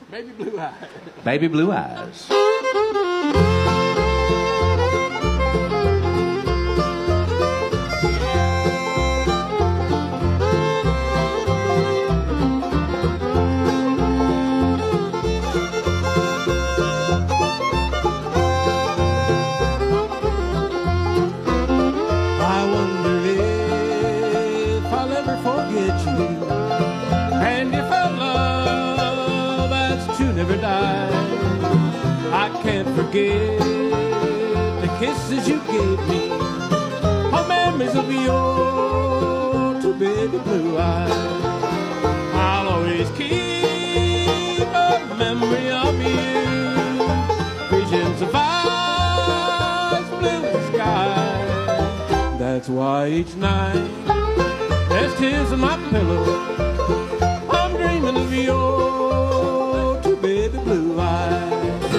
Baby Blue Eyes. Baby Blue Eyes. Never die. I can't forget the kisses you gave me, all memories of your two baby blue eyes. I'll always keep a memory of you, visions of eyes, blue sky. That's why each night there's tears on my pillow. I'm dreaming of your baby blue eyes.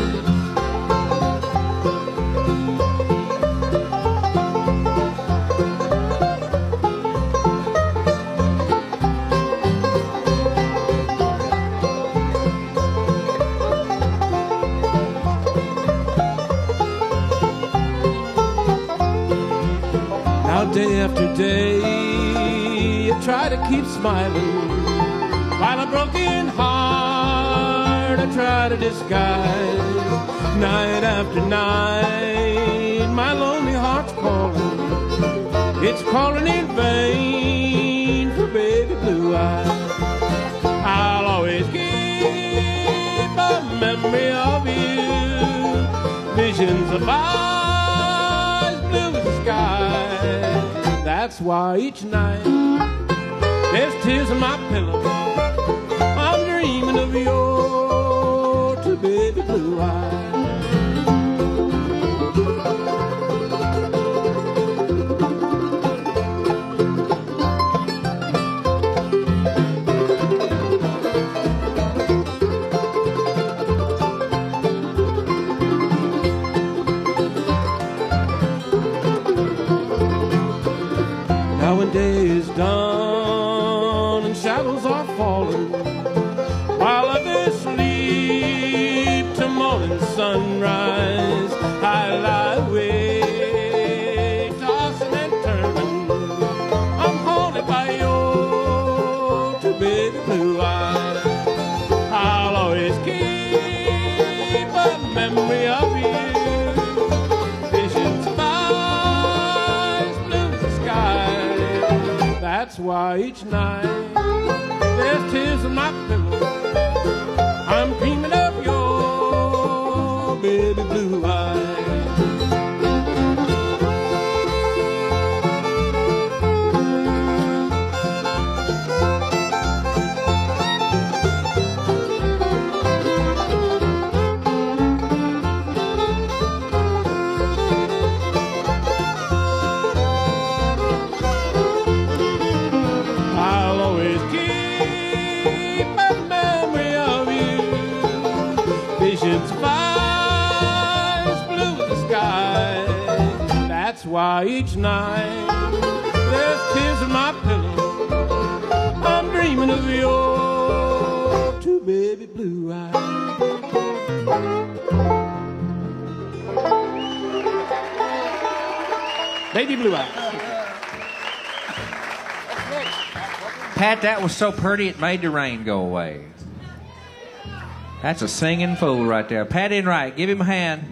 Now day after day you try to keep smiling while a broken heart I try to disguise. Night after night my lonely heart's calling. It's calling in vain for baby blue eyes. I'll always keep a memory of you, visions of eyes, blue sky. That's why each night there's tears on my pillow. I'm dreaming of your two baby blue eyes. Now when day is done and shadows are falling, while others sleep till morning sunrise, I lie awake, tossing and turning. I'm haunted by your two baby blue eyes. I'll always keep a memory of you, visions of eyes, blue sky. That's why each night there's tears on my pillow. I'm dreaming of your baby blue eyes. I'll always keep a memory of you, visions of eyes, blue as the sky. That's why each night there's tears in my pillow. I'm dreaming of your two baby blue eyes. Baby blue eyes. Pat, that was so pretty it made the rain go away. That's a singing fool right there. Pat Enright, give him a hand.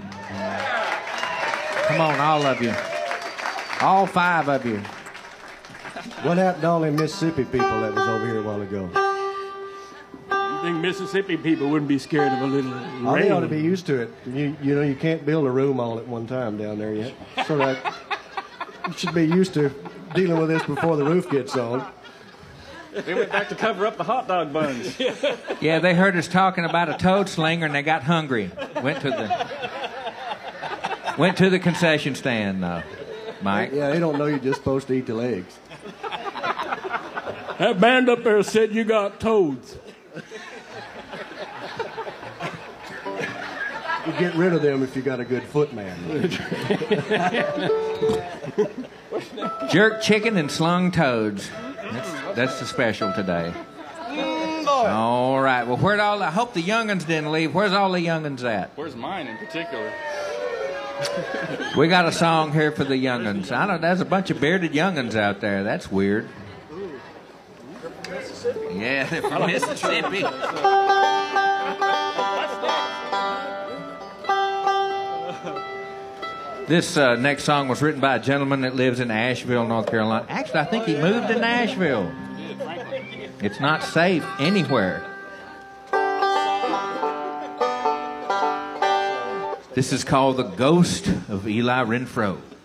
Come on, all of you. All five of you. What happened to all them Mississippi people that was over here a while ago? You think Mississippi people wouldn't be scared of a little rain? Oh, they ought to be used to it. You know, you can't build a room all at one time down there yet. So that you should be used to dealing with this before the roof gets on. They went back to cover up the hot dog buns. Yeah, they heard us talking about a toad slinger and they got hungry. Went to the concession stand, Mike. Yeah, they don't know you're just supposed to eat the legs. That band up there said you got toads. You get rid of them if you got a good footman. Jerk chicken and slung toads. That's the special today. All right. Well, where'd all? I hope the young'uns didn't leave. Where's all the young'uns at? Where's mine in particular? We got a song here for the young'uns. I don't. There's a bunch of bearded young'uns out there. That's weird. Yeah, they're from Mississippi. This next song was written by a gentleman that lives in Asheville, North Carolina. Actually, I think he moved to Nashville. It's not safe anywhere. This is called The Ghost of Eli Renfro.